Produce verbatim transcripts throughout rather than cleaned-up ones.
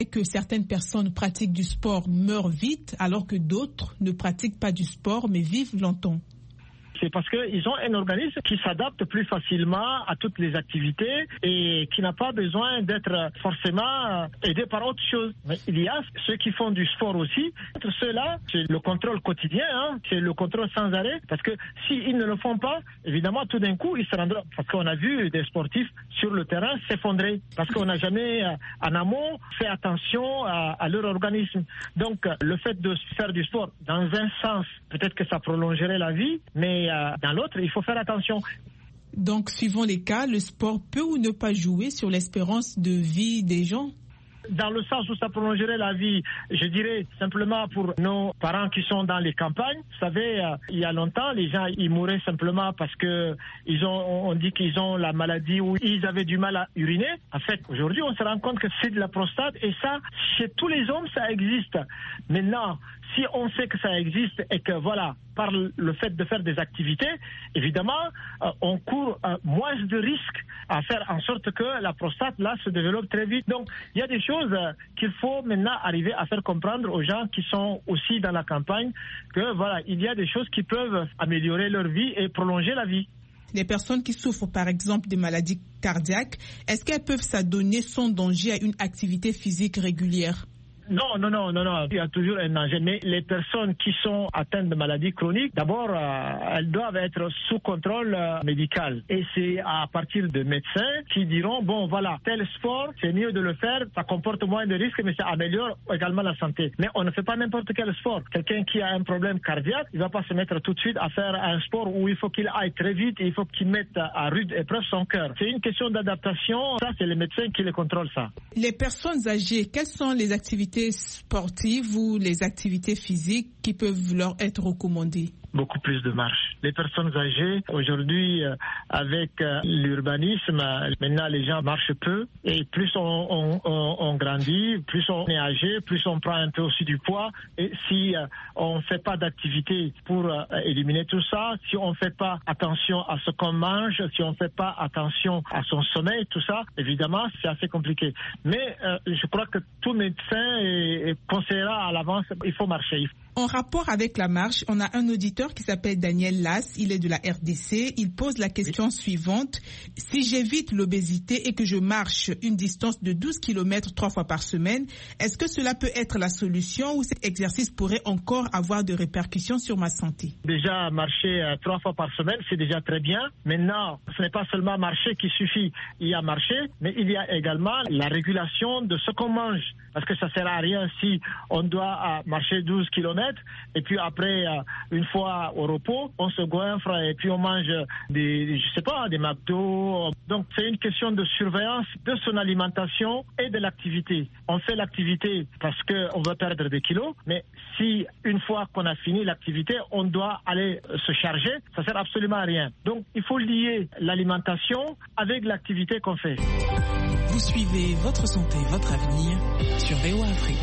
Et que certaines personnes pratiquent du sport meurent vite, alors que d'autres ne pratiquent pas du sport mais vivent longtemps. C'est parce qu'ils ont un organisme qui s'adapte plus facilement à toutes les activités et qui n'a pas besoin d'être forcément aidé par autre chose. Mais il y a ceux qui font du sport aussi. Entre ceux-là, c'est le contrôle quotidien, hein, c'est le contrôle sans arrêt. Parce que s'ils ne le font pas, évidemment, tout d'un coup, ils se rendront. Parce qu'on a vu des sportifs sur le terrain s'effondrer. Parce qu'on n'a jamais, en amont, fait attention à, à leur organisme. Donc, le fait de faire du sport, dans un sens, peut-être que ça prolongerait la vie, mais dans l'autre, il faut faire attention. Donc, suivant les cas, le sport peut ou ne pas jouer sur l'espérance de vie des gens? Dans le sens où ça prolongerait la vie, je dirais simplement pour nos parents qui sont dans les campagnes. Vous savez, euh, il y a longtemps, les gens ils mouraient simplement parce que ils ont, on dit qu'ils ont la maladie ou ils avaient du mal à uriner. En fait, aujourd'hui, on se rend compte que c'est de la prostate et ça, chez tous les hommes, ça existe. Maintenant, si on sait que ça existe et que voilà, par le fait de faire des activités, évidemment, euh, on court euh, moins de risques à faire en sorte que la prostate là se développe très vite. Donc, il y a des choses euh, qu'il faut maintenant arriver à faire comprendre aux gens qui sont aussi dans la campagne que voilà, il y a des choses qui peuvent améliorer leur vie et prolonger la vie. Les personnes qui souffrent par exemple des maladies cardiaques, est-ce qu'elles peuvent s'adonner sans danger à une activité physique régulière? Non, non, non, non, non, il y a toujours un danger. Mais les personnes qui sont atteintes de maladies chroniques, d'abord, euh, elles doivent être sous contrôle euh, médical. Et c'est à partir de médecins qui diront, bon, voilà, tel sport, c'est mieux de le faire, ça comporte moins de risques, mais ça améliore également la santé. Mais on ne fait pas n'importe quel sport. Quelqu'un qui a un problème cardiaque, il ne va pas se mettre tout de suite à faire un sport où il faut qu'il aille très vite et il faut qu'il mette à rude épreuve son cœur. C'est une question d'adaptation. Ça, c'est les médecins qui les contrôlent, ça. Les personnes âgées, quelles sont les activités sportives ou les activités physiques qui peuvent leur être recommandées? Beaucoup plus de marche. Les personnes âgées, aujourd'hui, euh, avec euh, l'urbanisme, euh, maintenant les gens marchent peu. Et plus on, on, on, on grandit, plus on est âgé, plus on prend un peu aussi du poids. Et si euh, on ne fait pas d'activité pour euh, éliminer tout ça, si on ne fait pas attention à ce qu'on mange, si on ne fait pas attention à son sommeil, tout ça, évidemment, c'est assez compliqué. Mais euh, je crois que tout médecin est, est conseillera à l'avance, il faut marcher. En rapport avec la marche, on a un auditeur qui s'appelle Daniel Lass, il est de la R D C. Il pose la question oui. suivante. Si j'évite l'obésité et que je marche une distance de douze kilomètres trois fois par semaine, est-ce que cela peut être la solution ou cet exercice pourrait encore avoir des répercussions sur ma santé? Déjà, marcher euh, trois fois par semaine, c'est déjà très bien. Maintenant, ce n'est pas seulement marcher qui suffit. Il y a marcher, mais il y a également la régulation de ce qu'on mange. Parce que ça ne sert à rien si on doit euh, marcher douze kilomètres et puis après, euh, une fois au repos, on se goinfre et puis on mange des, je sais pas, des McDo. Donc c'est une question de surveillance de son alimentation et de l'activité. On fait l'activité parce qu'on veut perdre des kilos, mais si une fois qu'on a fini l'activité, on doit aller se charger, ça sert absolument à rien. Donc il faut lier l'alimentation avec l'activité qu'on fait. Vous suivez Votre Santé, Votre Avenir sur V O A Afrique.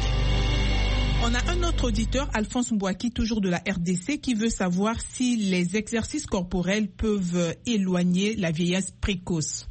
On a un autre auditeur, Alphonse Mbouaki, toujours de la R D C, qui veut savoir si les exercices corporels peuvent éloigner la vieillesse précoce.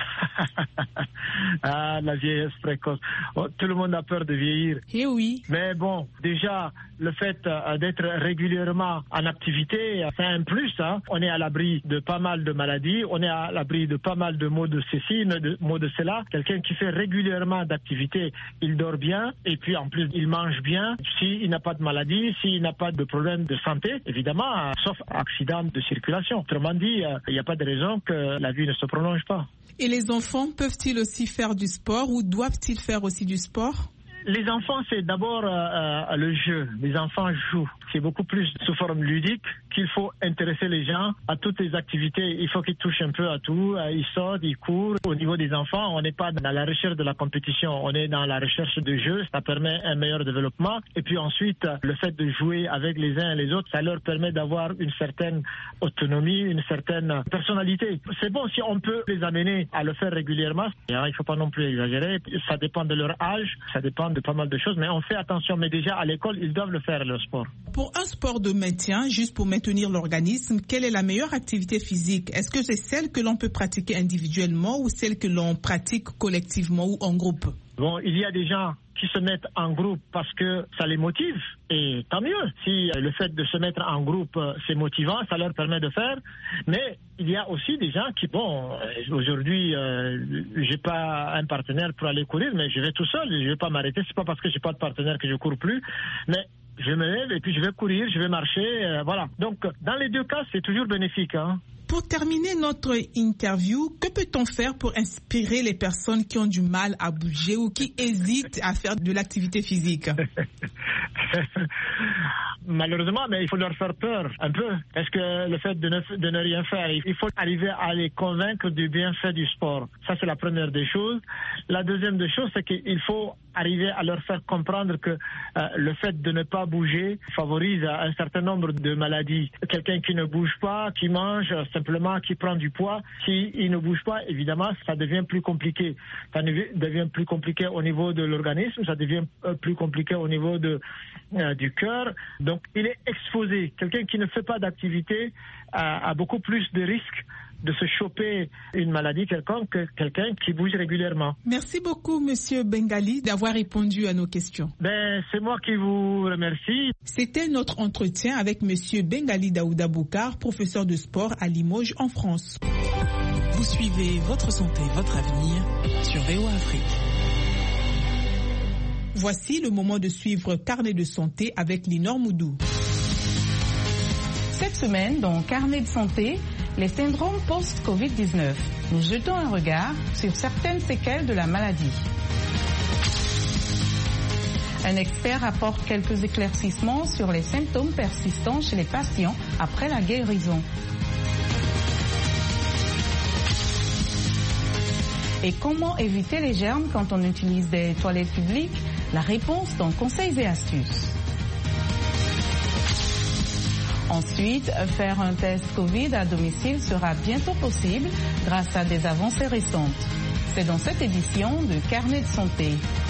Ah, la vieillesse précoce. Oh, tout le monde a peur de vieillir. Eh oui. Mais bon, déjà, le fait euh, d'être régulièrement en activité, c'est un plus. Hein. On est à l'abri de pas mal de maladies, on est à l'abri de pas mal de maux de ceci, de maux de cela. Quelqu'un qui fait régulièrement d'activité, il dort bien et puis en plus, il mange bien. S'il n'a pas de maladie, s'il n'a pas de problème de santé, évidemment, euh, sauf accident de circulation. Autrement dit, il euh, n'y a pas de raison que la vie ne se prolonge pas. Et les enfants peuvent-ils aussi faire du sport ou doivent-ils faire aussi du sport? Les enfants, c'est d'abord euh, le jeu. Les enfants jouent. C'est beaucoup plus sous forme ludique qu'il faut intéresser les gens à toutes les activités. Il faut qu'ils touchent un peu à tout. Ils sortent, ils courent. Au niveau des enfants, on n'est pas dans la recherche de la compétition. On est dans la recherche de jeu. Ça permet un meilleur développement. Et puis ensuite, le fait de jouer avec les uns et les autres, ça leur permet d'avoir une certaine autonomie, une certaine personnalité. C'est bon si on peut les amener à le faire régulièrement. Il ne faut pas non plus exagérer. Ça dépend de leur âge. Ça dépend de pas mal de choses, mais on fait attention. Mais déjà, à l'école, ils doivent le faire, le sport. Pour un sport de maintien, juste pour maintenir l'organisme, quelle est la meilleure activité physique? Est-ce que c'est celle que l'on peut pratiquer individuellement ou celle que l'on pratique collectivement ou en groupe? Bon, il y a des gens qui se mettent en groupe parce que ça les motive, et tant mieux. Si le fait de se mettre en groupe, c'est motivant, ça leur permet de faire. Mais il y a aussi des gens qui, bon, aujourd'hui, euh, j'ai pas un partenaire pour aller courir, mais je vais tout seul, je vais pas m'arrêter. C'est pas parce que j'ai pas de partenaire que je cours plus, mais je me lève et puis je vais courir, je vais marcher, euh, voilà. Donc, dans les deux cas, c'est toujours bénéfique, hein. Pour terminer notre interview, que peut-on faire pour inspirer les personnes qui ont du mal à bouger ou qui hésitent à faire de l'activité physique? Malheureusement, mais il faut leur faire peur un peu. Parce que le fait de ne, de ne rien faire, il faut arriver à les convaincre du bienfait du sport. Ça, c'est la première des choses. La deuxième des choses, c'est qu'il faut arriver à leur faire comprendre que euh, le fait de ne pas bouger favorise un certain nombre de maladies. Quelqu'un qui ne bouge pas, qui mange simplement, qui prend du poids, s'il ne bouge pas, évidemment, ça devient plus compliqué. Ça devient plus compliqué au niveau de l'organisme, ça devient plus compliqué au niveau de, euh, du cœur. Donc, il est exposé. Quelqu'un qui ne fait pas d'activité a, a beaucoup plus de risques de se choper une maladie quelconque que quelqu'un qui bouge régulièrement. Merci beaucoup, Monsieur Bengali, d'avoir répondu à nos questions. Ben, c'est moi qui vous remercie. C'était notre entretien avec Monsieur Bengali Daouda Boukar, professeur de sport à Limoges, en France. Vous suivez Votre Santé, Votre Avenir sur V O A Afrique. Voici le moment de suivre Carnet de santé avec Linor Moudou. Cette semaine, dans Carnet de santé, les syndromes post-covid dix-neuf. Nous jetons un regard sur certaines séquelles de la maladie. Un expert apporte quelques éclaircissements sur les symptômes persistants chez les patients après la guérison. Et comment éviter les germes quand on utilise des toilettes publiques? La réponse dans Conseils et astuces. Ensuite, faire un test Covid à domicile sera bientôt possible grâce à des avancées récentes. C'est dans cette édition de Carnet de santé.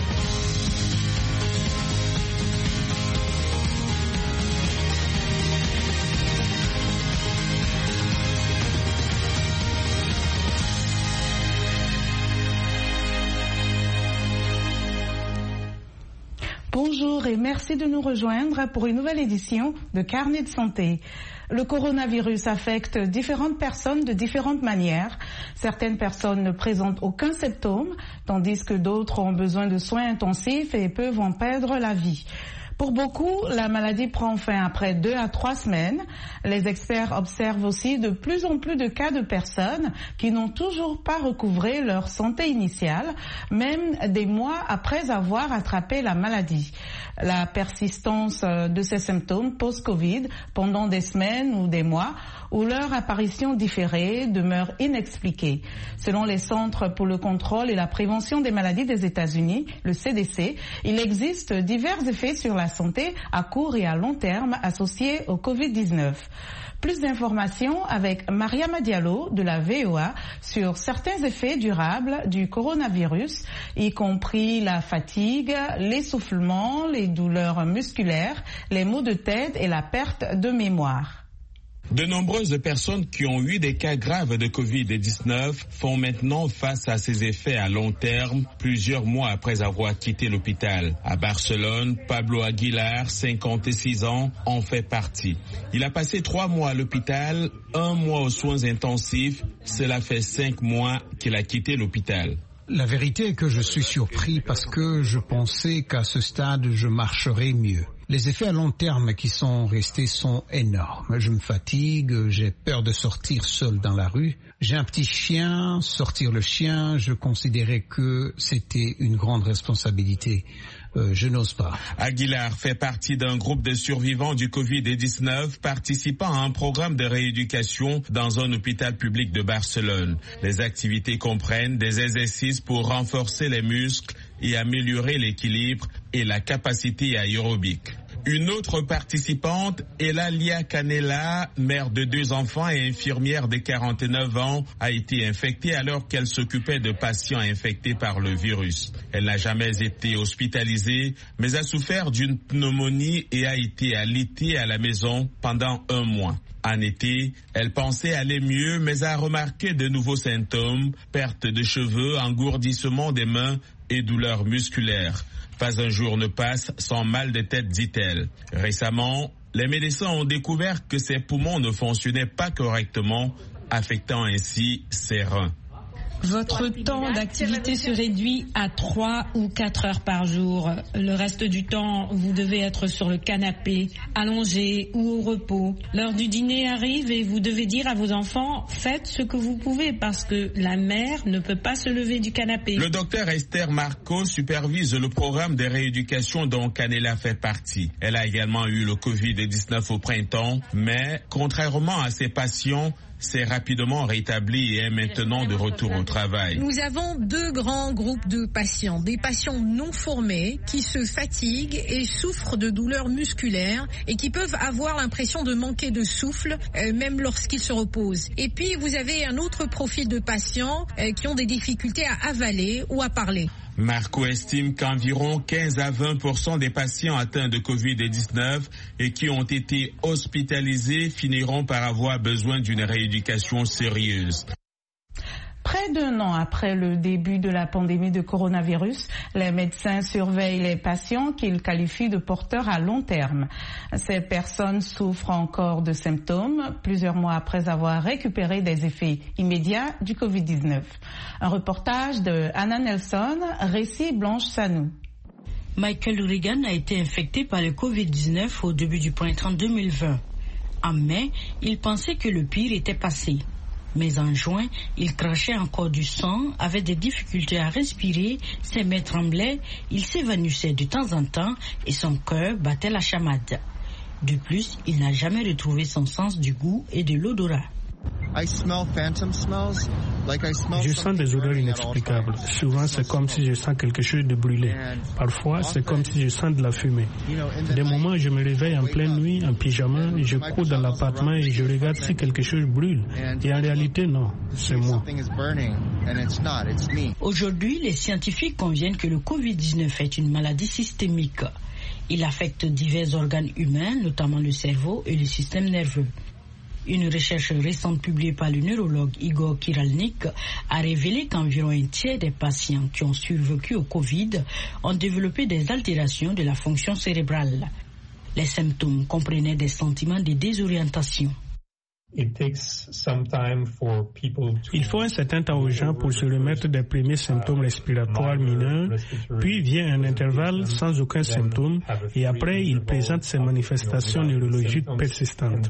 Bonjour et merci de nous rejoindre pour une nouvelle édition de Carnet de santé. Le coronavirus affecte différentes personnes de différentes manières. Certaines personnes ne présentent aucun symptôme, tandis que d'autres ont besoin de soins intensifs et peuvent en perdre la vie. Pour beaucoup, la maladie prend fin après deux à trois semaines. Les experts observent aussi de plus en plus de cas de personnes qui n'ont toujours pas recouvré leur santé initiale, même des mois après avoir attrapé la maladie. La persistance de ces symptômes post-Covid pendant des semaines ou des mois ou leur apparition différée demeure inexpliquée. Selon les Centres pour le contrôle et la prévention des maladies des États-Unis, le C D C, il existe divers effets sur la santé à court et à long terme associés au covid dix-neuf. Plus d'informations avec Mariama Diallo de la V O A sur certains effets durables du coronavirus, y compris la fatigue, l'essoufflement, les douleurs musculaires, les maux de tête et la perte de mémoire. De nombreuses personnes qui ont eu des cas graves de covid dix-neuf font maintenant face à ces effets à long terme, plusieurs mois après avoir quitté l'hôpital. À Barcelone, Pablo Aguilar, cinquante-six ans, en fait partie. Il a passé trois mois à l'hôpital, un mois aux soins intensifs. Cela fait cinq mois qu'il a quitté l'hôpital. La vérité est que je suis surpris parce que je pensais qu'à ce stade, je marcherais mieux. Les effets à long terme qui sont restés sont énormes. Je me fatigue, j'ai peur de sortir seul dans la rue. J'ai un petit chien, sortir le chien, je considérais que c'était une grande responsabilité. Euh, je n'ose pas. Aguilar fait partie d'un groupe de survivants du covid dix-neuf participant à un programme de rééducation dans un hôpital public de Barcelone. Les activités comprennent des exercices pour renforcer les muscles et améliorer l'équilibre et la capacité aérobique. Une autre participante, Elalia Canela, mère de deux enfants et infirmière de quarante-neuf ans, a été infectée alors qu'elle s'occupait de patients infectés par le virus. Elle n'a jamais été hospitalisée, mais a souffert d'une pneumonie et a été alitée à la maison pendant un mois. En été, elle pensait aller mieux, mais a remarqué de nouveaux symptômes, perte de cheveux, engourdissement des mains et douleurs musculaires. Pas un jour ne passe sans mal de tête, dit-elle. Récemment, les médecins ont découvert que ses poumons ne fonctionnaient pas correctement, affectant ainsi ses reins. Votre temps d'activité se réduit à trois ou quatre heures par jour. Le reste du temps, vous devez être sur le canapé, allongé ou au repos. L'heure du dîner arrive et vous devez dire à vos enfants, faites ce que vous pouvez parce que la mère ne peut pas se lever du canapé. Le docteur Esther Marco supervise le programme de rééducation dont Canela fait partie. Elle a également eu le covid dix-neuf au printemps, mais contrairement à ses patients, s'est rapidement rétabli et est maintenant de retour au travail. Nous avons deux grands groupes de patients. Des patients non formés qui se fatiguent et souffrent de douleurs musculaires et qui peuvent avoir l'impression de manquer de souffle euh, même lorsqu'ils se reposent. Et puis vous avez un autre profil de patients euh, qui ont des difficultés à avaler ou à parler. Marco estime qu'environ quinze à vingt pour cent des patients atteints de covid dix-neuf et qui ont été hospitalisés finiront par avoir besoin d'une rééducation sérieuse. Près d'un an après le début de la pandémie de coronavirus, les médecins surveillent les patients qu'ils qualifient de porteurs à long terme. Ces personnes souffrent encore de symptômes plusieurs mois après avoir récupéré des effets immédiats du covid dix-neuf. Un reportage de Anna Nelson, récit Blanche Sanou. Michael Regan a été infecté par le covid dix-neuf au début du printemps deux mille vingt. En mai, il pensait que le pire était passé. Mais en juin, il crachait encore du sang, avait des difficultés à respirer, ses mains tremblaient, il s'évanouissait de temps en temps et son cœur battait la chamade. De plus, il n'a jamais retrouvé son sens du goût et de l'odorat. Je sens des odeurs inexplicables. Souvent, c'est comme si je sens quelque chose de brûlé. Parfois, c'est comme si je sens de la fumée. Des moments, je me réveille en pleine nuit, en pyjama, je cours dans l'appartement et je regarde si quelque chose brûle. Et en réalité, non, c'est moi. Aujourd'hui, les scientifiques conviennent que le covid dix-neuf est une maladie systémique. Il affecte divers organes humains, notamment le cerveau et le système nerveux. Une recherche récente publiée par le neurologue Igor Kiralnik a révélé qu'environ un tiers des patients qui ont survécu au Covid ont développé des altérations de la fonction cérébrale. Les symptômes comprenaient des sentiments de désorientation. Il faut un certain temps aux gens pour se remettre des premiers symptômes respiratoires mineurs, puis vient un intervalle sans aucun symptôme, et après ils présentent ces manifestations neurologiques persistantes.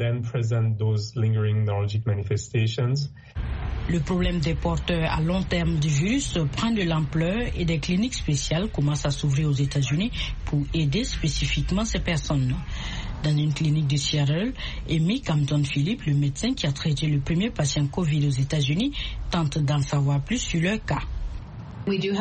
Le problème des porteurs à long terme du virus prend de l'ampleur et des cliniques spéciales commencent à s'ouvrir aux États-Unis pour aider spécifiquement ces personnes. Dans une clinique de Seattle, Amy Campton-Phillips, le médecin qui a traité le premier patient Covid aux États-Unis, tente d'en savoir plus sur leur cas. Nous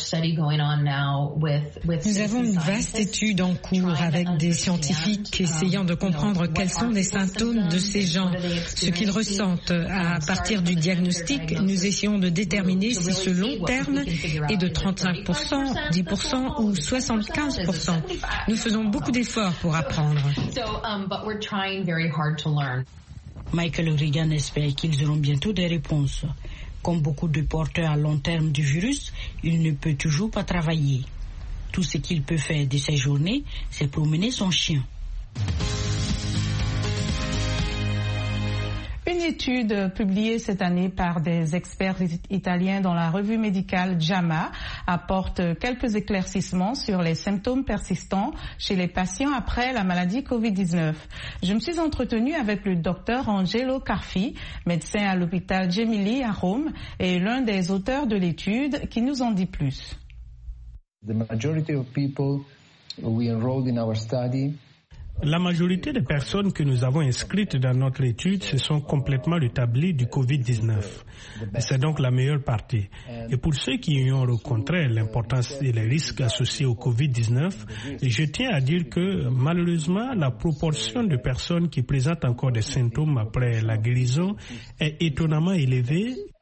avons une vaste étude en cours avec des scientifiques essayant de comprendre quels sont les symptômes de ces gens, ce qu'ils ressentent. À partir du diagnostic, nous essayons de déterminer si ce long terme est de trente-cinq pour cent, dix pour cent ou soixante-quinze pour cent. Nous faisons beaucoup d'efforts pour apprendre. Michael Regan espère qu'ils auront bientôt des réponses. Comme beaucoup de porteurs à long terme du virus, il ne peut toujours pas travailler. Tout ce qu'il peut faire de ses journées, c'est promener son chien. Une étude publiée cette année par des experts italiens dans la revue médicale JAMA apporte quelques éclaircissements sur les symptômes persistants chez les patients après la maladie covid dix-neuf. Je me suis entretenue avec le docteur Angelo Carfi, médecin à l'hôpital Gemelli à Rome, et l'un des auteurs de l'étude qui nous en dit plus. The majority of people we enrolled in our study La majorité des personnes que nous avons inscrites dans notre étude se sont complètement rétablies du covid dix-neuf. C'est donc la meilleure partie. Et pour ceux qui y ont rencontré l'importance et les risques associés au covid dix-neuf, je tiens à dire que malheureusement, la proportion de personnes qui présentent encore des symptômes après la guérison est étonnamment élevée.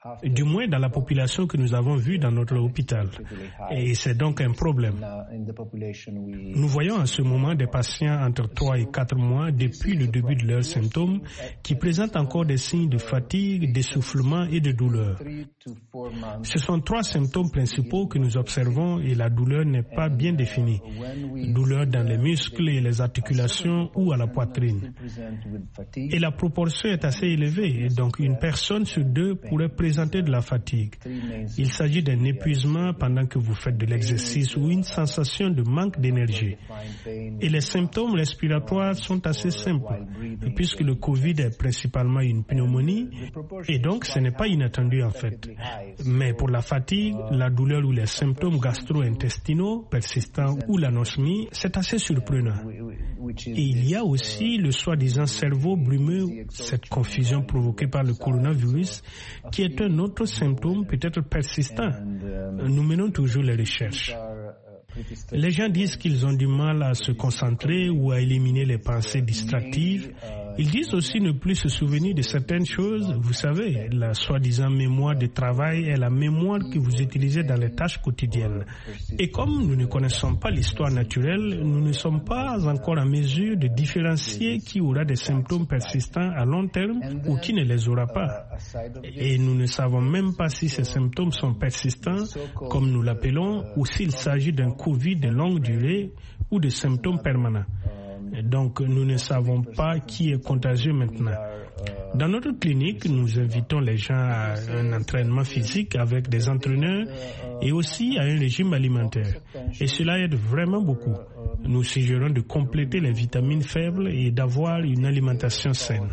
du moins dans la population que nous avons vue dans notre hôpital. Et c'est donc un problème. Nous voyons en ce moment des patients entre trois et quatre mois depuis le début de leurs symptômes qui présentent encore des signes de fatigue, d'essoufflement et de douleur. Ce sont trois symptômes principaux que nous observons et la douleur n'est pas bien définie. Douleur dans les muscles et les articulations ou à la poitrine. Et la proportion est assez élevée, et donc une personne sur deux pourrait présenter de la fatigue. Il s'agit d'un épuisement pendant que vous faites de l'exercice ou une sensation de manque d'énergie. Et les symptômes respiratoires sont assez simples, puisque le Covid est principalement une pneumonie, et donc ce n'est pas inattendu en fait. Mais pour la fatigue, la douleur ou les symptômes gastro-intestinaux persistants ou l'anosmie, c'est assez surprenant. Et il y a aussi le soi-disant cerveau brumeux, cette confusion provoquée par le coronavirus, qui est un autre symptôme peut-être persistant. Nous menons toujours les recherches. Les gens disent qu'ils ont du mal à se concentrer ou à éliminer les pensées distractives. Ils disent aussi ne plus se souvenir de certaines choses. Vous savez, la soi-disant mémoire de travail est la mémoire que vous utilisez dans les tâches quotidiennes. Et comme nous ne connaissons pas l'histoire naturelle, nous ne sommes pas encore en mesure de différencier qui aura des symptômes persistants à long terme ou qui ne les aura pas. Et nous ne savons même pas si ces symptômes sont persistants, comme nous l'appelons, ou s'il s'agit d'un Covid de longue durée ou de symptômes permanents. Donc, nous ne savons pas qui est contagieux maintenant. Dans notre clinique, nous invitons les gens à un entraînement physique avec des entraîneurs et aussi à un régime alimentaire. Et cela aide vraiment beaucoup. Nous suggérons de compléter les vitamines faibles et d'avoir une alimentation saine.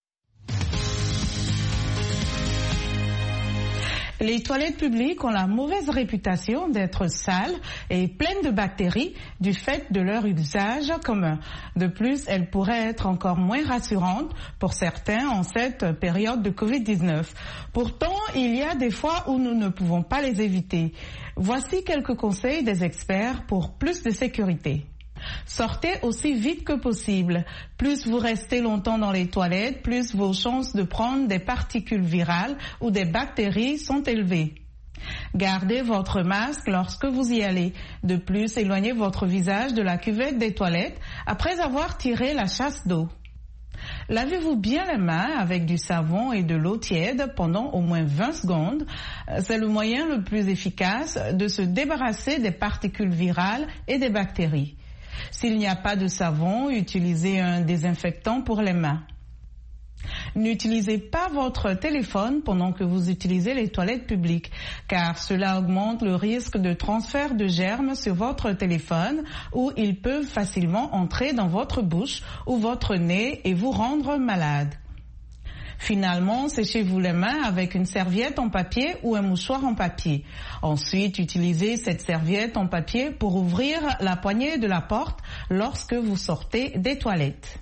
Les toilettes publiques ont la mauvaise réputation d'être sales et pleines de bactéries du fait de leur usage commun. De plus, elles pourraient être encore moins rassurantes pour certains en cette période de covid dix-neuf. Pourtant, il y a des fois où nous ne pouvons pas les éviter. Voici quelques conseils des experts pour plus de sécurité. Sortez aussi vite que possible. Plus vous restez longtemps dans les toilettes, plus vos chances de prendre des particules virales ou des bactéries sont élevées. Gardez votre masque lorsque vous y allez. De plus, éloignez votre visage de la cuvette des toilettes après avoir tiré la chasse d'eau. Lavez-vous bien les mains avec du savon et de l'eau tiède pendant au moins vingt secondes. C'est le moyen le plus efficace de se débarrasser des particules virales et des bactéries. S'il n'y a pas de savon, utilisez un désinfectant pour les mains. N'utilisez pas votre téléphone pendant que vous utilisez les toilettes publiques, car cela augmente le risque de transfert de germes sur votre téléphone où ils peuvent facilement entrer dans votre bouche ou votre nez et vous rendre malade. Finalement, séchez-vous les mains avec une serviette en papier ou un mouchoir en papier. Ensuite, utilisez cette serviette en papier pour ouvrir la poignée de la porte lorsque vous sortez des toilettes.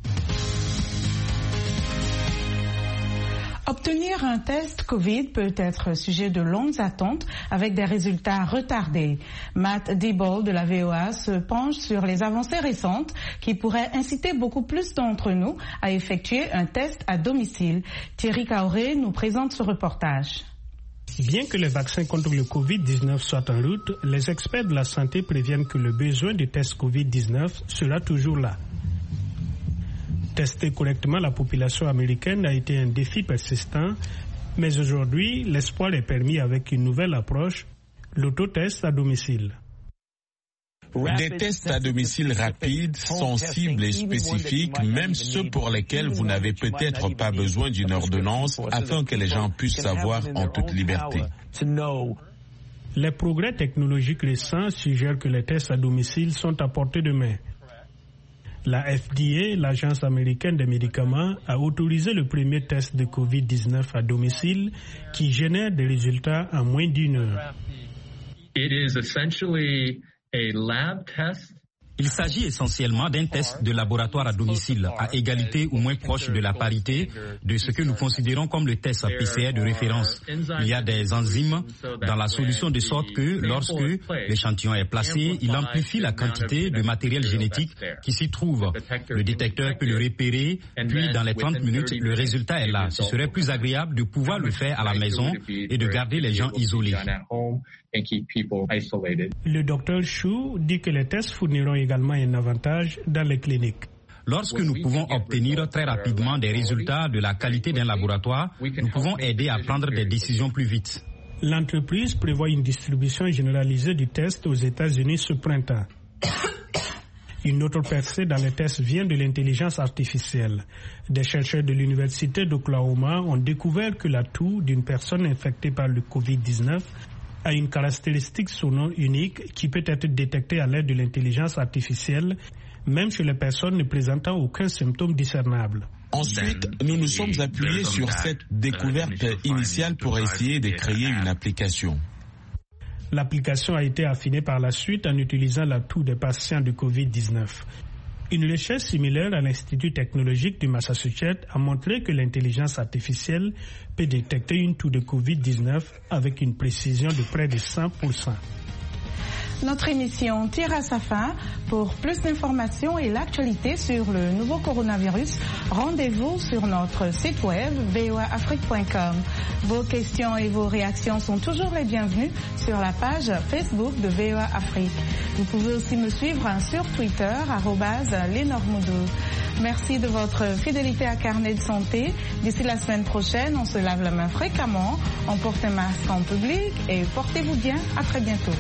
Obtenir un test Covid peut être sujet de longues attentes avec des résultats retardés. Matt Diebold de la V O A se penche sur les avancées récentes qui pourraient inciter beaucoup plus d'entre nous à effectuer un test à domicile. Thierry Kaoré nous présente ce reportage. Bien que les vaccins contre le covid dix-neuf soient en route, les experts de la santé préviennent que le besoin de tests covid dix-neuf sera toujours là. Tester correctement la population américaine a été un défi persistant, mais aujourd'hui, l'espoir est permis avec une nouvelle approche, l'autotest à domicile. Des tests à domicile rapides, sensibles et spécifiques, même ceux pour lesquels vous n'avez peut-être pas besoin d'une ordonnance, afin que les gens puissent savoir en toute liberté. Les progrès technologiques récents suggèrent que les tests à domicile sont à portée de main. La F D A, l'Agence américaine des médicaments, a autorisé le premier test de covid dix-neuf à domicile qui génère des résultats en moins d'une heure. It is essentially a lab test. Il s'agit essentiellement d'un test de laboratoire à domicile, à égalité ou moins proche de la parité de ce que nous considérons comme le test P C R de référence. Il y a des enzymes dans la solution de sorte que lorsque l'échantillon est placé, il amplifie la quantité de matériel génétique qui s'y trouve. Le détecteur peut le repérer, puis dans les trente minutes, le résultat est là. Ce serait plus agréable de pouvoir le faire à la maison et de garder les gens isolés. Le docteur Chou dit que les tests fourniront également un avantage dans les cliniques. Lorsque nous pouvons obtenir très rapidement des résultats de la qualité d'un laboratoire, nous pouvons aider à prendre des décisions plus vite. L'entreprise prévoit une distribution généralisée du test aux États-Unis ce printemps. Une autre percée dans les tests vient de l'intelligence artificielle. Des chercheurs de l'Université d'Oklahoma ont découvert que la toux d'une personne infectée par le covid dix-neuf a une caractéristique sonore unique qui peut être détectée à l'aide de l'intelligence artificielle, même chez les personnes ne présentant aucun symptôme discernable. Ensuite, nous nous sommes appuyés sur cette découverte initiale pour essayer de créer une application. L'application a été affinée par la suite en utilisant la toux des patients du covid dix-neuf. Une recherche similaire à l'Institut technologique du Massachusetts a montré que l'intelligence artificielle peut détecter une toux de covid dix-neuf avec une précision de près de cent pour cent. Notre émission tire à sa fin. Pour plus d'informations et l'actualité sur le nouveau coronavirus, rendez-vous sur notre site web v o a afrique point com. Vos questions et vos réactions sont toujours les bienvenues sur la page Facebook de V O A Afrique. Vous pouvez aussi me suivre sur Twitter, arobase Lenormoudou. Merci de votre fidélité à Carnet de Santé. D'ici la semaine prochaine, on se lave la main fréquemment, on porte un masque en public et portez-vous bien. À très bientôt.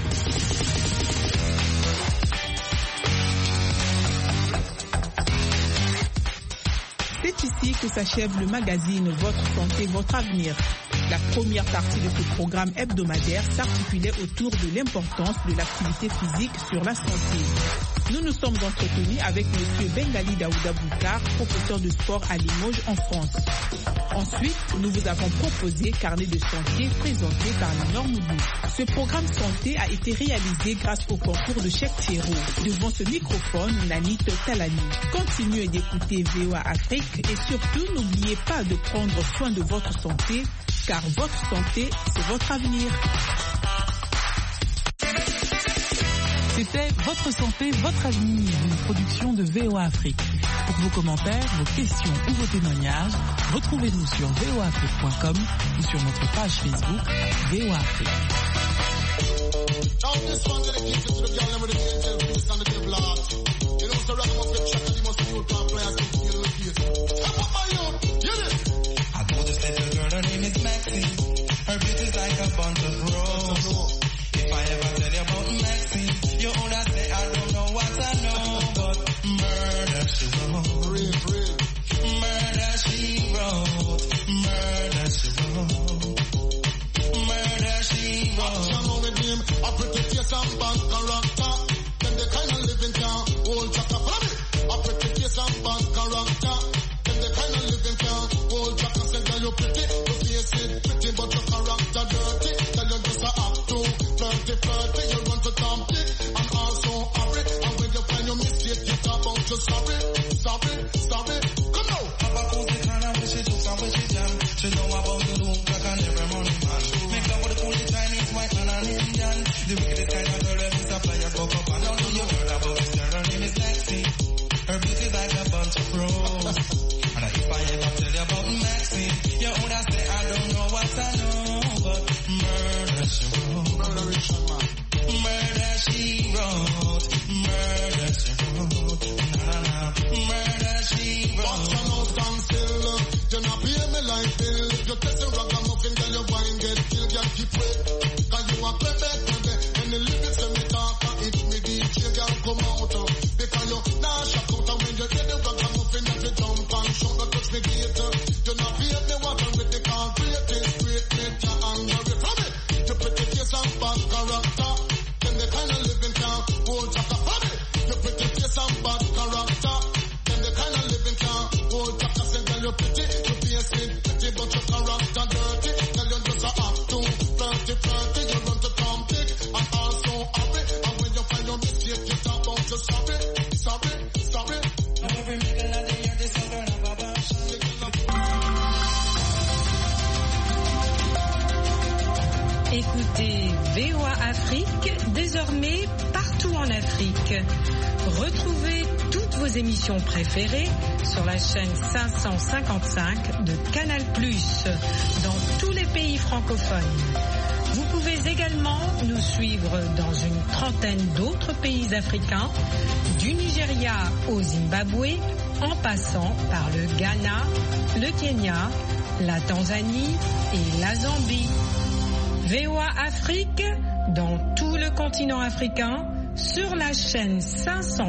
C'est ici que s'achève le magazine Votre Santé, Votre Avenir. La première partie de ce programme hebdomadaire s'articulait autour de l'importance de l'activité physique sur la santé. Nous nous sommes entretenus avec M. Bengali Daouda Boukar, professeur de sport à Limoges en France. Ensuite, nous vous avons proposé Carnet de santé présenté par Lenormoudou. Ce programme santé a été réalisé grâce au concours de Cheikh Thierro. Devant ce microphone, Nanit Talani. Continuez d'écouter V O A Afrique et surtout n'oubliez pas de prendre soin de votre santé, car votre santé, c'est votre avenir. C'était Votre santé, votre avenir, une production de V O A Afrique. Pour vos commentaires, vos questions ou vos témoignages, retrouvez-nous sur v o a afrique point com ou sur notre page Facebook V O A Afrique. Her beauty's like a bunch of roses. If I ever tell you about Maxine, you would have say I don't know what I know, but murder she wrote, real, real. Murder she wrote, murder she wrote, murder she wrote. I know with him, I pretty face and bad character. Then the kind of living can hold chaka for me. I pretty face and bad character. Then the kind of living can hold chaka. Say that you pretty, you face it pretty, but your character dirty. Tell you just a act too flirty, flirty. You run to Tom Dick and also hurry. And when you find your mistake, you talk about you sorry, sorry, sorry. Come now. Papa calls the kind of wish she do some wish she jam. She know about the look like an every morning man. Make love with the cool Chinese, white man and Indian. The wickedest kind of girl that is a flyer cock up. And now you heard about this girl, her name is Lexi. Her beauty's like a bunch of roses. And if I ever tell you about Maxine, you would have say I don't know what I know, but murder she wrote, murder she wrote, murder she wrote, na na, murder she wrote. Watch your mouth and still, you not pay me like bill. If you test a ragamuffin, then your wine get killed, you keep wet. Cause you a plebe, plebe, and the lyrics when me talk, and if me D J girl come out, because you nah shock out, and when you get the ragamuffin, you fi jump and shout, don't touch me gate. You not pay me water with the concrete, straight, make you angry from it. You pretty face and bad character. Then the kind of living can hold chaka from it. You pretty face and bad character. Then the kind of living can hold chaka. Say girl you pretty, you face it pretty, but your character dirty. Girl you just a act too flirty, flirty. You run to Tom Dick and also hurry. And when you find your mistake, you talk about you sorry. V O A Afrique, désormais partout en Afrique. Retrouvez toutes vos émissions préférées sur la chaîne cinq cent cinquante-cinq de Canal plus, dans tous les pays francophones. Vous pouvez également nous suivre dans une trentaine d'autres pays africains, du Nigeria au Zimbabwe, en passant par le Ghana, le Kenya, la Tanzanie et la Zambie. V O A Afrique, dans tout le continent africain, sur la chaîne cinq cent